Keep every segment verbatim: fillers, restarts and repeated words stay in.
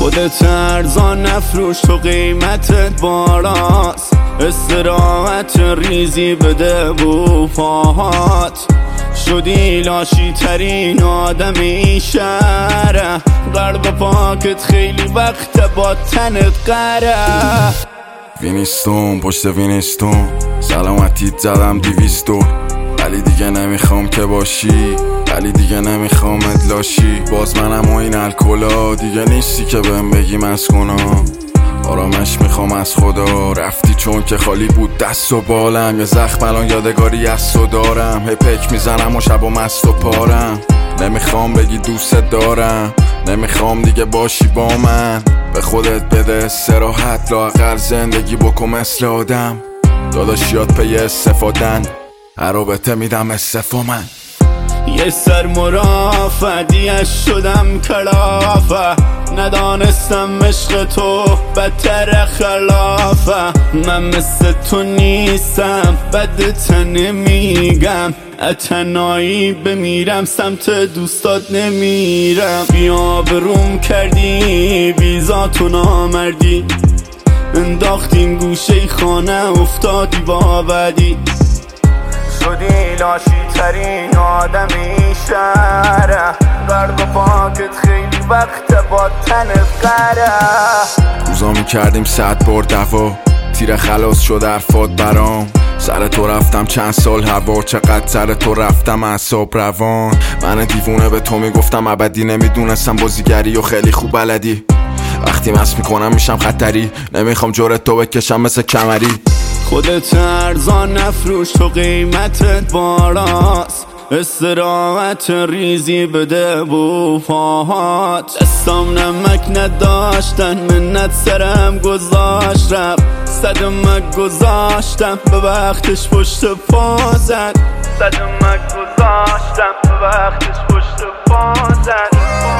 خودت ارزان نفروش تو قیمتت بالاست، استراحت ریزی بده بو پاهات. شدی لاشی ترین آدمی شهره، قلب پاکت خیلی وقت با تنت قره. وینستون پشت وینستون سلامتیت زدم دیویستو، ولی دیگه نمیخوام که باشی، ولی دیگه نمیخوام ادلاشی. باز منم و این الکلا دیگه نیستی که بهم بگی مسکنا. آرامش میخوام از خدا، رفتی چون که خالی بود دست و بالم. یه زخم الان یادگاری از تو دارم، هی پک میزنم و شب و مست و پارم. نمیخوام بگی دوست دارم، نمیخوام دیگه باشی با من. به خودت بده استراحت، لااقل زندگی بکن مثل آدم. داداشیات پی استفادن، هر رابطه میدم استفا من. یه سر مرافعیش شدم کلافه، ندانستم عشق تو بدتر خلافه. من مثل تو نیستم بدت نمیگم، اتنایی بمیرم سمت دوستات نمیرم. بیا بروم کردی بیزاتو نامردی، انداختیم گوشه خانه افتادی با بدی. شدی لاشی ترین آدمی شهره، قلب پاکت خیلی وقت با تنت قره. روزا میکردیم صد بار دوا، تیر خلاص شد حرفات برام. سر تو رفتم چند سال هوا، چقدر سر تو رفتم اعصاب روان. من دیوونه به تو میگفتم ابدی، نمیدونستم بازیگری و خیلی خوب بلدی. وقتی مست میکنم میشم خطری، نمیخوام جورت تو بکشم مثل کمری. خودت ارزان نفروش تو قیمتت بالاست، استراحت ریزی بده بو پاهات. دستام نمک نداشتن منت سرم گذاشت رفت، صدمک گذاشتم به وقتش پشت پا زد. صدمک گذاشتم به وقتش پشت پا زد.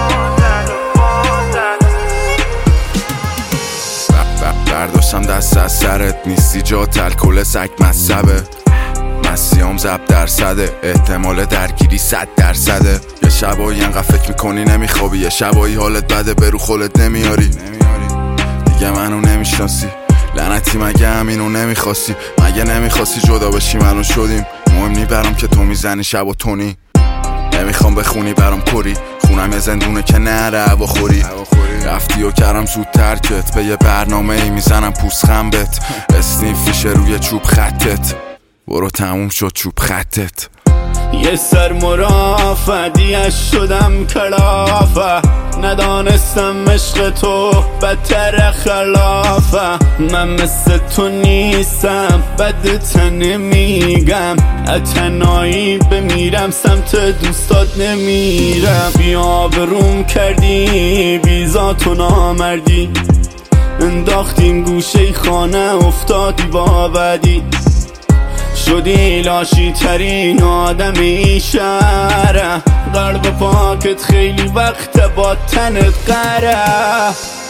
برداشتم دست از سرت، نیستی جات الکل سگ مصبه. مسیام زب درصده، احتمال درگیری صد درصده. یه شبایی انقدر فکر میکنی نمیخوابی، یه شبایی حالت بده برو خولت نمیاری. دیگه منو نمیشناسی لعنتی، مگه همینو نمیخواستی؟ مگه نمیخواستی جدا بشی منو شدیم؟ مهم نی برام که تو میزنی شب و تونی. نمیخوام بخونی برام کری، خونم یه زندونه که نره هوا خوری. رفتی و کردم زود ترکت، به یه برنامه ای میزنم پوست خنبت. اسنیف فیشه روی چوب خطت، برو تموم شد چوب خطت. یه سر مرافعیش شدم کلافه، ندانستم عشق تو بدتر خلافه. من مثل تو نیستم بدت نمیگم، اتنایی بمیرم سمت دوستات نمیرم. بیا بروم کردی بیزاتو نامردی، انداختیم گوشه خانه افتادی با بدی. شدی لاشی ترین آدمی شهره، قلب پاکت خیلی وقت با تنت قره.